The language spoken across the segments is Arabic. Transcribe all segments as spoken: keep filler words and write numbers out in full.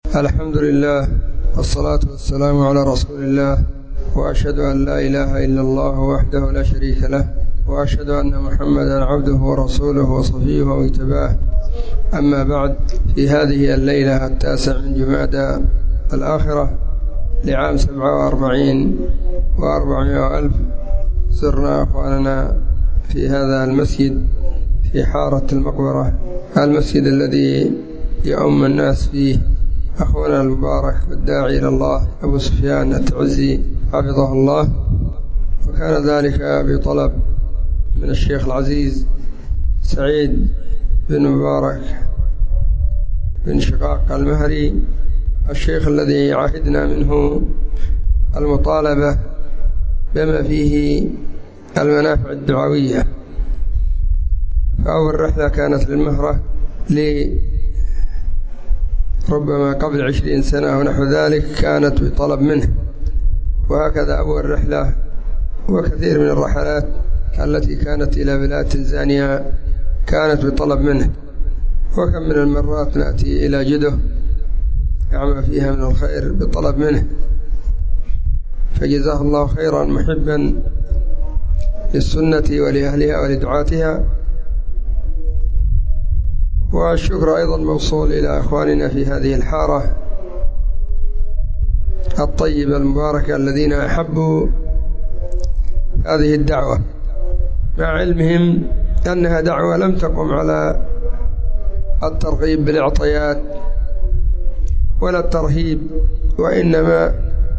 الحمد لله والصلاة والسلام على رسول الله، وأشهد أن لا إله إلا الله وحده لا شريك له، وأشهد أن محمدا عبده ورسوله وصفيه واجتباه. أما بعد، في هذه الليلة التاسع من جمادى الآخرة لعام سبعة وأربعين وأربعمائة وألف زرنا أخواننا في هذا المسجد في حارة المقبرة، المسجد الذي يؤم الناس فيه أخونا المبارك والداعي إلى الله أبو سفيان التعزي حفظه الله، وكان ذلك بطلب من الشيخ العزيز سعيد بن مبارك بن شقاق المهري، الشيخ الذي عهدنا منه المطالبة بما فيه المنافع الدعوية. فأول رحلة كانت للمهرة ربما قبل عشرين سنة ونحو ذلك، كانت بطلب منه، وهكذا أول رحلة وكثير من الرحلات التي كانت إلى بلاد تنزانيا كانت بطلب منه، وكم من المرات نأتي إلى جده يعمل فيها من الخير بطلب منه، فجزاه الله خيرا محبا للسنة ولأهلها ولدعاتها. والشكر أيضا موصول إلى أخواننا في هذه الحارة الطيبة المباركة الذين أحبوا هذه الدعوة، مع علمهم أنها دعوة لم تقم على الترغيب بالإعطيات ولا الترهيب، وإنما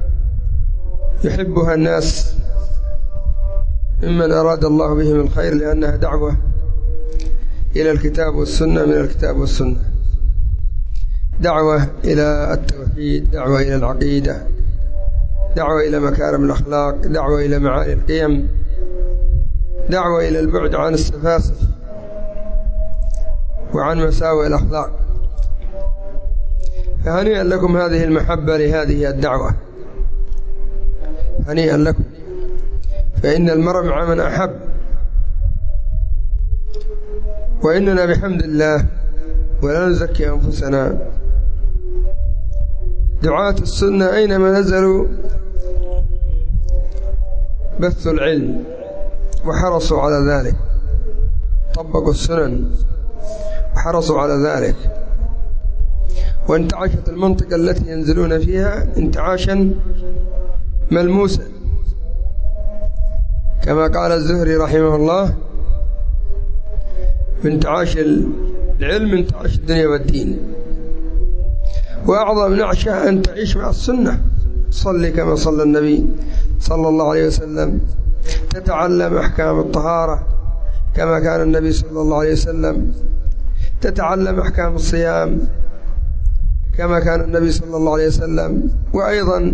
يحبها الناس ممن أراد الله بهم الخير، لأنها دعوة إلى الكتاب والسنة، من الكتاب والسنة، دعوة إلى التوحيد، دعوة إلى العقيدة، دعوة إلى مكارم الأخلاق، دعوة إلى معاني القيم، دعوة إلى البعد عن السفاسف وعن مساوئ الأخلاق. فهنيئا لكم هذه المحبة لهذه الدعوة، هنيئا لكم، فإن المرء مع من أحب. وإننا بحمد الله ولا نزكي أنفسنا دعاة السنة أينما نزلوا بثوا العلم وحرصوا على ذلك، طبقوا السنن وحرصوا على ذلك، وانتعشت المنطقة التي ينزلون فيها انتعاشا ملموسا، كما قال الزهري رحمه الله: انتعاش العلم انتعاش الدنيا والدين، وأعظم نعشة أن تعيش مع السنة، صلي كما صلى النبي صلى الله عليه وسلم، تتعلم أحكام الطهارة كما كان النبي صلى الله عليه وسلم، تتعلم أحكام الصيام كما كان النبي صلى الله عليه وسلم، وأيضا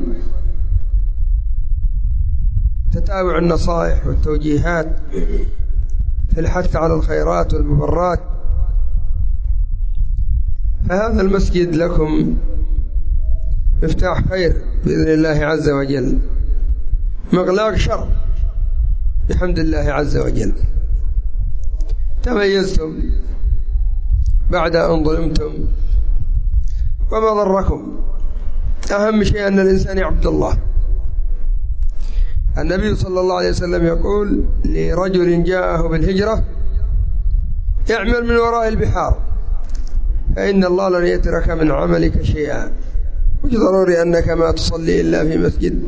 تتابع النصائح والتوجيهات في الحث على الخيرات والمبرات. فهذا المسجد لكم مفتاح خير بإذن الله عز وجل، مغلاق شر بحمد الله عز وجل. تميزتم بعد أن ظلمتم، وما ضركم. أهم شيء أن الإنسان عبد الله. النبي صلى الله عليه وسلم يقول لرجل جاءه بالهجرة: اعمل من وراء البحار فإن الله لن يترك من عملك شيئا. مش ضروري أنك ما تصلي إلا في مسجد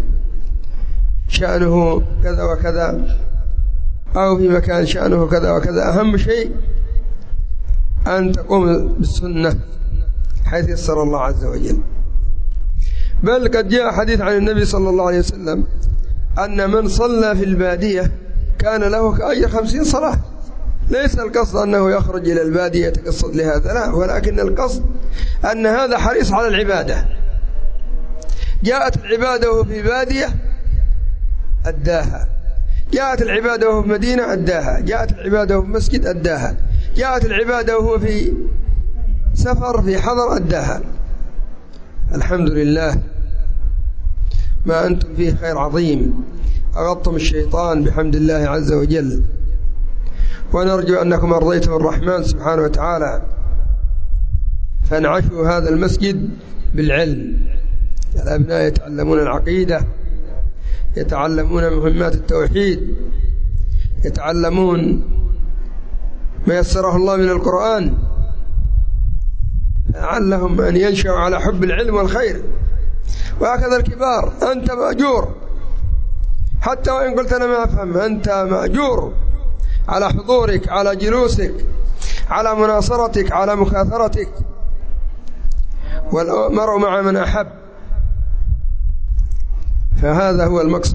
شأنه كذا وكذا، أو في مكان شأنه كذا وكذا. أهم شيء أن تقوم بالسنة حيث يسر الله عز وجل. بل قد جاء حديث عن النبي صلى الله عليه وسلم أن من صلى في البادية كان له كأجر خمسين صلاة. ليس القصد أنه يخرج إلى البادية يتقصد لهذا، لا، ولكن القصد أن هذا حريص على العبادة. جاءت العبادة وهو في بادية أداها، جاءت العبادة وهو في مدينة أداها، جاءت العبادة وهو في مسجد أداها، جاءت العبادة وهو في سفر في حضر أداها. الحمد لله، ما أنتم فيه خير عظيم، أغضتم الشيطان بحمد الله عز وجل. ونرجو أنكم أرضيتم الرحمن سبحانه وتعالى فانعشوا هذا المسجد بالعلم. الأبناء يتعلمون العقيدة، يتعلمون مهمات التوحيد، يتعلمون ما يسره الله من القرآن، لعلهم أن ينشأوا على حب العلم والخير. وهكذا الكبار، أنت مأجور حتى وإن قلت أنا ما أفهم، أنت مأجور على حضورك، على جلوسك، على مناصرتك، على مكاثرتك. والمرء مع من أحب. فهذا هو المقصد،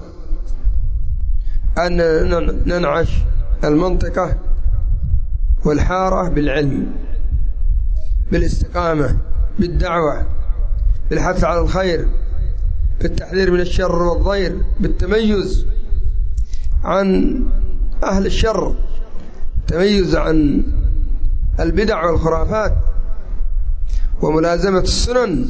أن ننعش المنطقة والحارة بالعلم، بالاستقامة، بالدعوة، بالحث على الخير، بالتحذير من الشر والضير، بالتميز عن أهل الشر، التميز عن البدع والخرافات، وملازمة السنن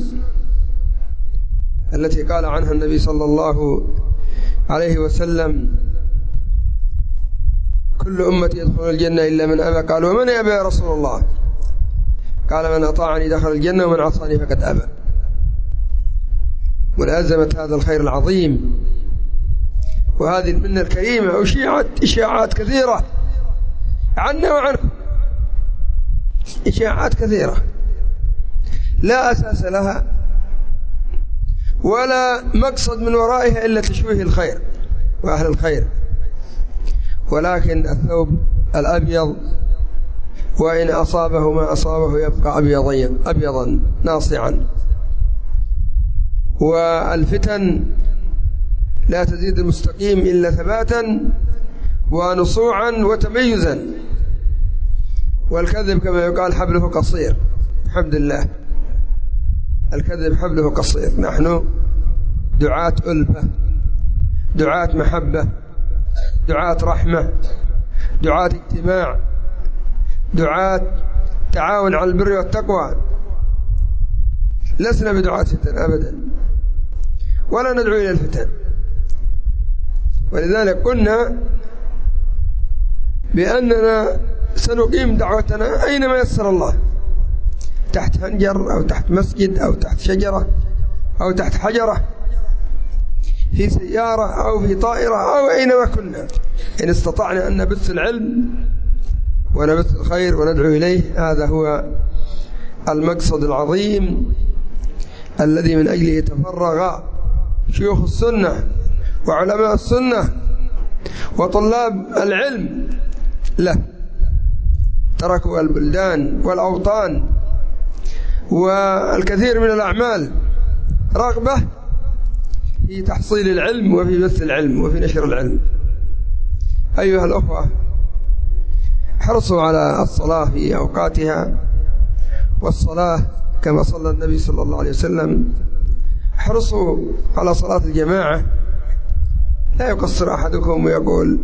التي قال عنها النبي صلى الله عليه وسلم: كل أمتي يدخل الجنة إلا من أبى. قال: ومن أبى يا رسول الله؟ قال: من أطاعني دخل الجنة ومن عصاني فقد أبى. ملازمة هذا الخير العظيم وهذه المنة الكريمة. أشيعت إشاعات كثيرة عنا وعنكم، إشاعات كثيرة لا أساس لها ولا مقصد من ورائها إلا تشويه الخير وأهل الخير. ولكن الثوب الأبيض وإن أصابه ما أصابه يبقى أبيضا أبيضا ناصعا. والفتن لا تزيد المستقيم إلا ثباتا ونصوعا وتميزا. والكذب كما يقال حبله قصير. الحمد لله، الكذب حبله قصير. نحن دعاة ألفة، دعاة محبة، دعاة رحمة، دعاة اجتماع، دعاة تعاون على البر والتقوى. لسنا بدعاة فتن أبدا، ولا ندعو إلى الفتن. ولذلك قلنا بأننا سنقيم دعوتنا أينما يسر الله، تحت حنجر أو تحت مسجد أو تحت شجرة أو تحت حجرة، في سيارة أو في طائرة أو أينما كنا، إن استطعنا أن نبث العلم ونبث الخير وندعو إليه. هذا هو المقصد العظيم الذي من أجله تفرغ شيوخ السنة وعلماء السنة وطلاب العلم له. تركوا البلدان والأوطان والكثير من الأعمال رغبة في تحصيل العلم وفي بث العلم وفي نشر العلم. أيها الأخوة، حرصوا على الصلاة في أوقاتها، والصلاة كما صلى النبي صلى الله عليه وسلم. حرصوا على صلاة الجماعة، لا يقصر أحدكم ويقول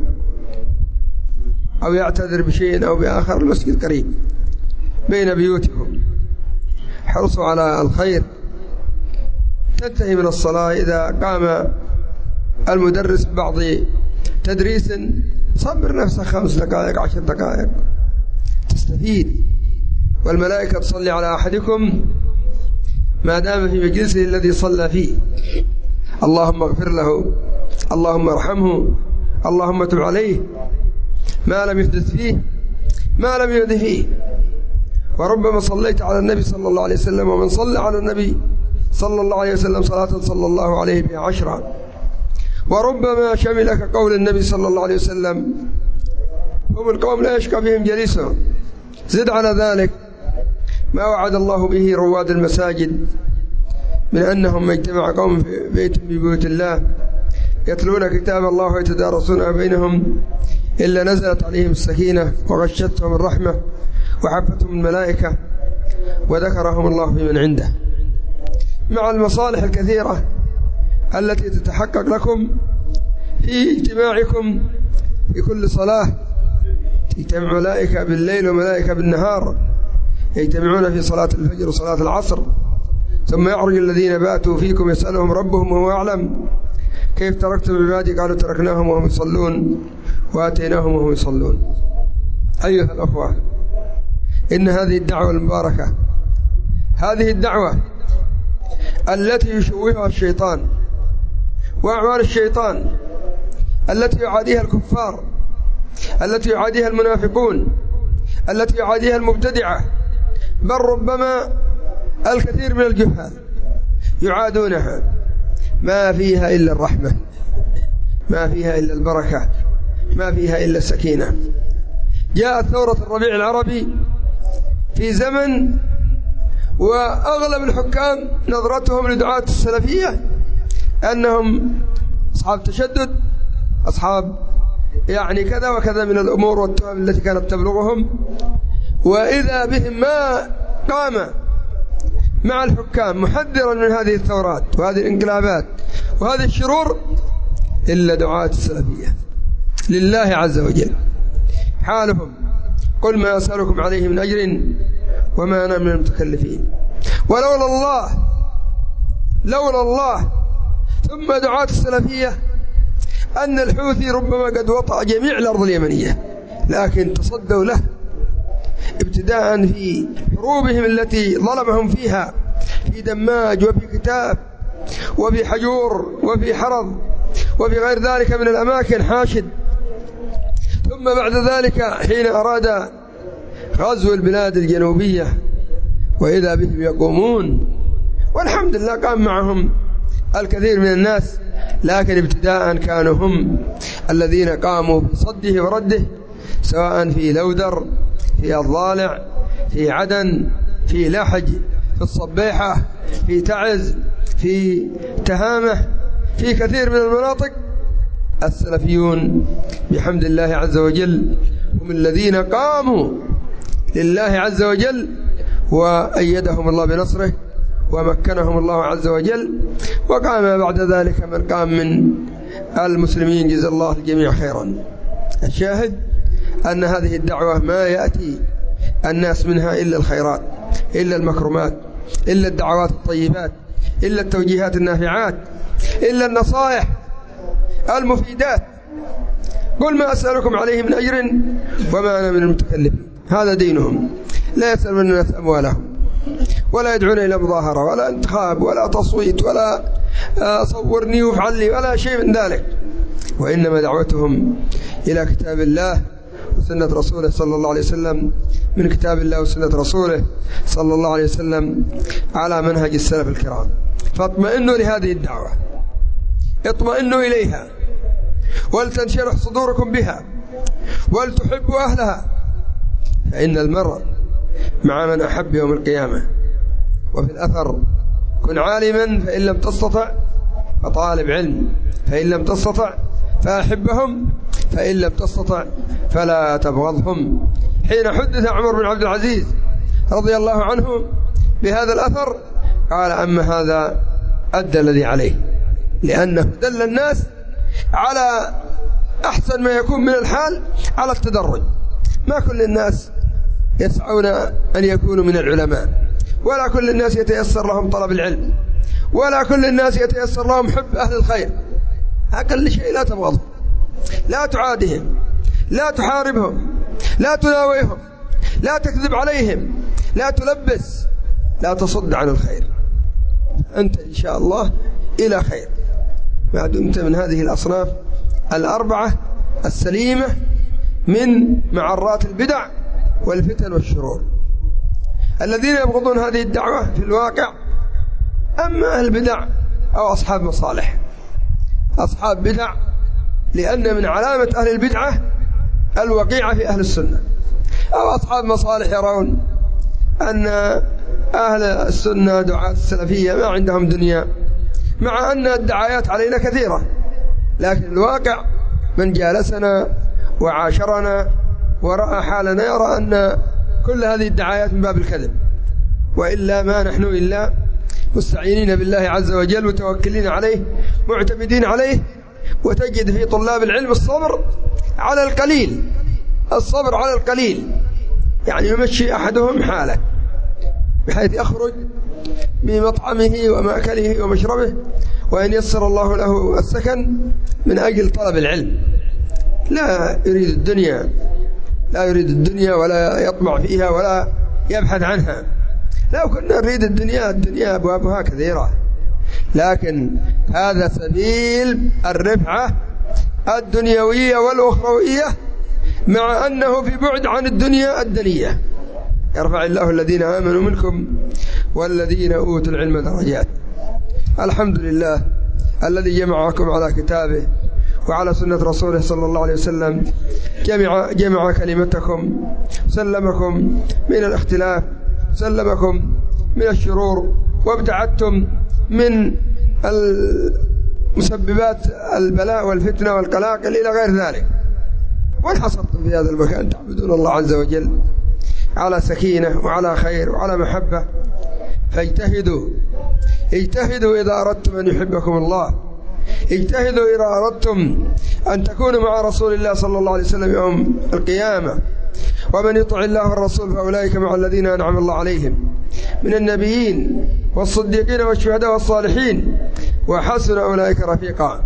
أو يعتذر بشيء أو بآخر، المسجد قريب بين بيوتكم. حرصوا على الخير. تنتهي من الصلاة إذا قام المدرس ببعض تدريس، صبر نفسك خمس دقائق عشر دقائق تستفيد. والملائكة تصلي على أحدكم ما دام في مجلسه الذي صلى فيه. اللهم اغفر له، اللهم ارحمه، اللهم تب عليه، ما لم يحدث فيه ما لم يحدث فيه. وربما صليت على النبي صلى الله عليه وسلم، ومن صلى على النبي صلى الله عليه وسلم صلاة صلى الله عليه بها عشرا. وربما شملك قول النبي صلى الله عليه وسلم: هم القوم لا يشقى بهم جليسهم. زد على ذلك ما وعد الله به رواد المساجد من أنهم اجتمع قوم في بيت من بيوت الله يتلون كتاب الله ويتدارسون بينهم إلا نزلت عليهم السكينة وغشتهم الرحمة وحفتهم الملائكة وذكرهم الله بمن عنده. مع المصالح الكثيرة التي تتحقق لكم في اجتماعكم في كل صلاة. يجتمع ملائكة بالليل وملائكة بالنهار، يجتمعون في صلاة الفجر وصلاة العصر، ثم يعرج الذين باتوا فيكم يسألهم ربهم وهو أعلم كيف تركتم عبادي قالوا تركناهم وهم يصلون وآتيناهم وهم يصلون. أيها الأخوة، إن هذه الدعوة المباركة، هذه الدعوة التي يشوهها الشيطان وأعمال الشيطان التي يعاديها الكفار، التي يعاديها المنافقون، التي يعاديها المبتدعة، بل ربما الكثير من الجهال يعادونها، ما فيها إلا الرحمة، ما فيها إلا البركة، ما فيها إلا السكينة. جاءت ثورة الربيع العربي في زمن وأغلب الحكام نظرتهم لدعاة السلفية أنهم أصحاب تشدد، أصحاب يعني كذا وكذا من الأمور والتهم التي كانت تبلغهم، وإذا بهم ما قام مع الحكام محذرا من هذه الثورات وهذه الانقلابات وهذه الشرور إلا دعاة السلفية لله عز وجل. حالهم قل ما أسألكم عليه من أجر وما أنا من المتكلفين. ولولا الله لولا الله ثم دعاة السلفية أن الحوثي ربما قد وطأ جميع الأرض اليمنية، لكن تصدوا له ابتداء في حروبهم التي ظلمهم فيها في دماج وفي كتاب وفي حجور وفي حرض وفي غير ذلك من الأماكن حاشد، ثم بعد ذلك حين أراد غزو البلاد الجنوبية وإذا بهم يقومون، والحمد لله قام معهم الكثير من الناس، لكن ابتداء كانوا هم الذين قاموا بصده ورده، سواء في لودر، في الضالع، في عدن، في لحج، في الصبيحة، في تعز، في تهامة، في كثير من المناطق. السلفيون بحمد الله عز وجل هم الذين قاموا لله عز وجل، وأيدهم الله بنصره ومكنهم الله عز وجل، وقام بعد ذلك من قام من المسلمين جزا الله الجميع خيرا. الشاهد أن هذه الدعوة ما يأتي الناس منها إلا الخيرات، إلا المكرمات، إلا الدعوات الطيبات، إلا التوجيهات النافعات، إلا النصائح المفيدات. قل ما أسألكم عليه من أجر وما أنا من المتكلفين. هذا دينهم، لا يسألون الناس أموالهم، ولا يدعون إلى مظاهرة ولا انتخاب ولا تصويت ولا صورني وافعل لي ولا شيء من ذلك، وإنما دعوتهم إلى كتاب الله وسنة رسوله صلى الله عليه وسلم، من كتاب الله وسنة رسوله صلى الله عليه وسلم على منهج السلف الكرام. فاطمئنوا لهذه الدعوة، اطمئنوا إليها، ولتنشرح صدوركم بها، ولتحبوا أهلها، فإن المرء مع من أحب يوم القيامة. وفي الأثر كن عالما فإن لم تستطع فطالب علم، فإن لم تستطع فأحبهم، فإن لم تستطع فلا تبغضهم. حين حدث عمر بن عبد العزيز رضي الله عنه بهذا الأثر قال أما هذا أدى الذي عليه، لأنه دل الناس على أحسن ما يكون من الحال على التدرج. ما كل الناس يسعون أن يكونوا من العلماء، ولا كل الناس يتيسر لهم طلب العلم، ولا كل الناس يتيسر لهم حب أهل الخير. أقل شيء لا تبغضهم، لا تعادهم، لا تحاربهم، لا تناويهم، لا تكذب عليهم، لا تلبس، لا تصد عن الخير. أنت إن شاء الله إلى خير ما دمت من هذه الأصناف الأربعة السليمة من معرات البدع والفتن والشرور. الذين يبغضون هذه الدعوة في الواقع أما أهل البدع أو أصحاب مصالح. أصحاب بدع لأن من علامة أهل البدعة الوقيعة في أهل السنة، أو أصحاب مصالح يرون أن أهل السنة دعاة السلفية ما عندهم دنيا، مع أن الدعايات علينا كثيرة، لكن الواقع من جالسنا وعاشرنا ورأى حالنا يرى أن كل هذه الدعايات من باب الكذب، وإلا ما نحن إلا مستعينين بالله عز وجل متوكلين عليه معتمدين عليه. وتجد في طلاب العلم الصبر على القليل، الصبر على القليل، يعني يمشي أحدهم حاله بحيث يخرج بمطعمه ومأكله ومشربه، وأن يسر الله له السكن من أجل طلب العلم، لا يريد الدنيا، لا يريد الدنيا ولا يطمع فيها ولا يبحث عنها، لو كنا نريد الدنيا الدنيا أبوابها كثيرة، لكن هذا سبيل الرفعة الدنيوية والأخروية، مع أنه في بعد عن الدنيا الدنية. يرفع الله الذين آمنوا منكم والذين أوتوا العلم درجات. الحمد لله الذي جمعكم على كتابه وعلى سنة رسوله صلى الله عليه وسلم، جمع, جمع كلمتكم، سلمكم من الاختلاف، سلمكم من الشرور، وابتعدتم من مسببات البلاء والفتنة والقلاقل إلى غير ذلك، وانحصرتم في هذا المكان تعبدون الله عز وجل على سكينة وعلى خير وعلى محبة. فاجتهدوا اجتهدوا إذا أردتم أن يحبكم الله، اجتهدوا إذا أردتم أن تكونوا مع رسول الله صلى الله عليه وسلم يوم القيامة. ومن يطع الله والرسول فأولئك مع الذين أنعم الله عليهم من النبيين والصديقين والشهداء والصالحين وحسن أولئك رفيقا.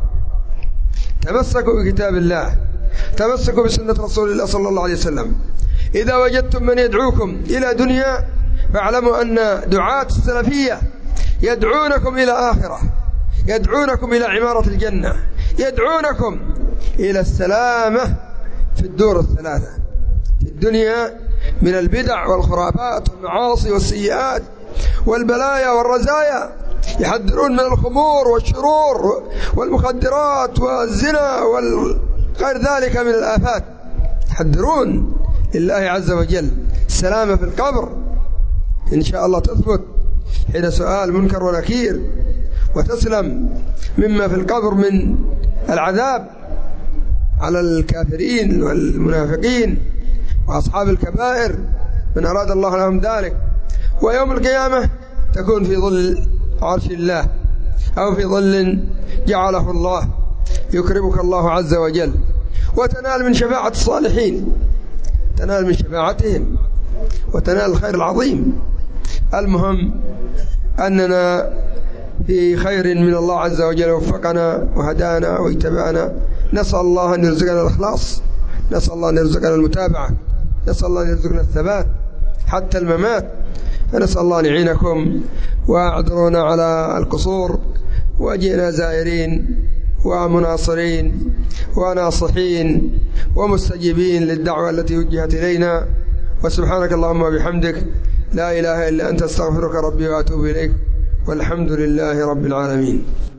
تمسكوا بكتاب الله، تمسكوا بسنة رسول الله صلى الله عليه وسلم. إذا وجدتم من يدعوكم إلى دنيا فاعلموا أن دعاة السلفية يدعونكم إلى آخرة، يدعونكم إلى عمارة الجنة، يدعونكم إلى السلامة في الدور الثلاثة في الدنيا من البدع والخرافات والمعاصي والسيئات والبلايا والرزايا، يحذرون من الخمور والشرور والمخدرات والزنا وغير ذلك من الآفات، يحذرون لله عز وجل. السلامة في القبر إن شاء الله تثبت حين سؤال منكر ونكير، وتسلم مما في القبر من العذاب على الكافرين والمنافقين وأصحاب الكبائر من أراد الله لهم ذلك. ويوم القيامة تكون في ظل عرش الله أو في ظل جعله الله، يكرمك الله عز وجل وتنال من شفاعة الصالحين، تنال من شفاعتهم وتنال الخير العظيم. المهم أننا في خير من الله عز وجل، وفقنا وهدانا واجتبانا. نسأل الله أن يرزقنا الإخلاص، نسأل الله أن يرزقنا المتابعة، نسأل الله أن يرزقنا الثبات حتى الممات. فنسأل الله أن يعينكم واعذرونا على القصور، وجئنا زائرين ومناصرين وناصحين ومستجيبين للدعوة التي وجهت إلينا. وسبحانك اللهم وبحمدك لا إله إلا أنت، استغفرك ربي وأتوب إليك، والحمد لله رب العالمين.